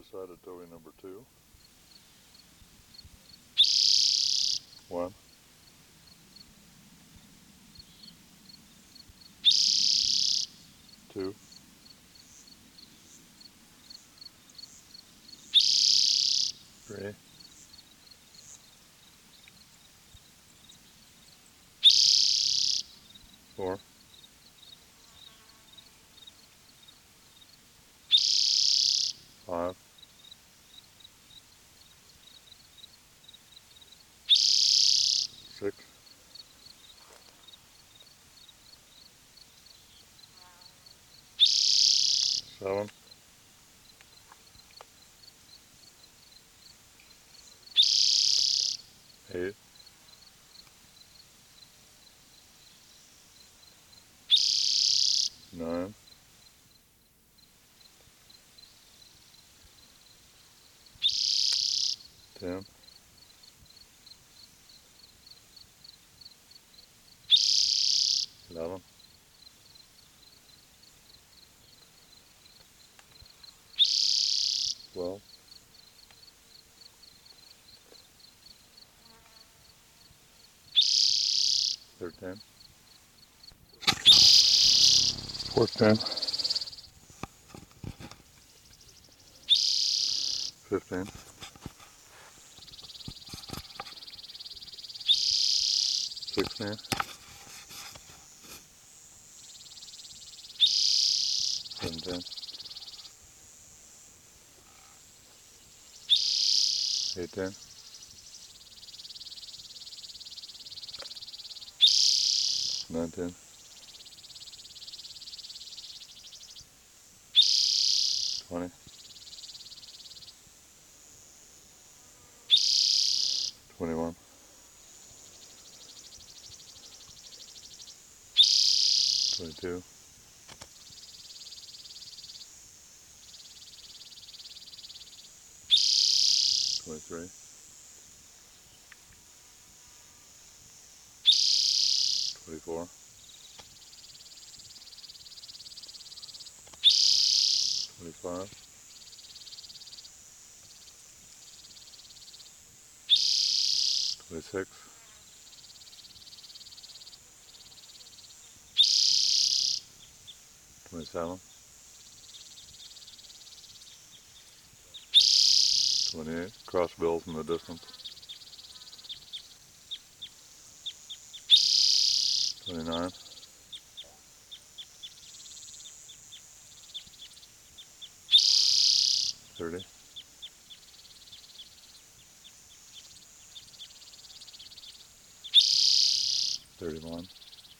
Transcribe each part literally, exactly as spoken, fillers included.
Two-sided towing number two. One. Two. Three. Four. Five. Six. Seven. Eight. Nine. Ten. Eleven. Twelve. Thirteen. Fourteen. Fifteen. Sixteen. Seventeen. Eighteen. Nineteen. Twenty. Twenty-one. Twenty-two. Twenty-three. Twenty-four. Twenty-five. Twenty-six. Twenty-seven. Twenty-eight. Cross bills in the distance. Twenty-nine. Thirty. Thirty-one.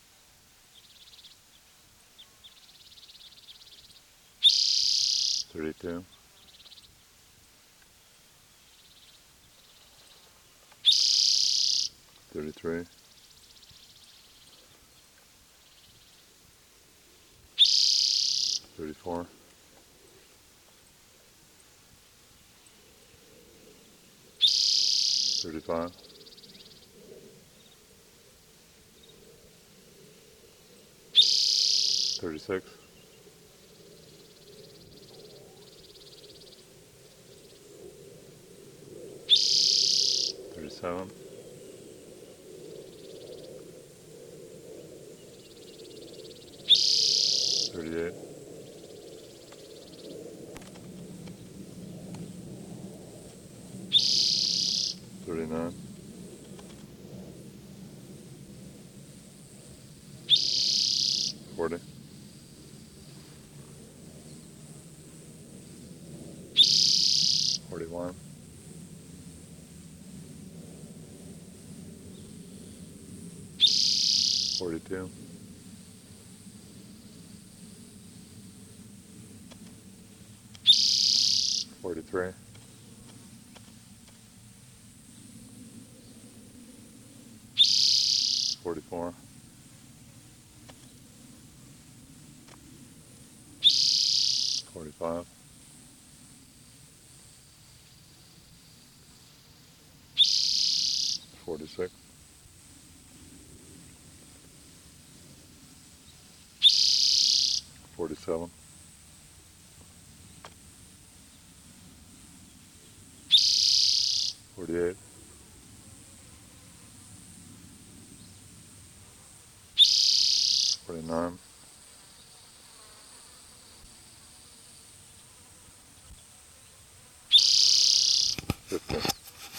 Thirty-two. Thirty-three. Thirty-four. Thirty-five. Thirty-six. Thirty-seven. Thirty-eight. Thirty-nine. Forty. Forty-one. Forty-two. Forty-three. Forty-four. Forty-five. Forty-six. Forty-seven. forty-eight, forty-nine, fifty.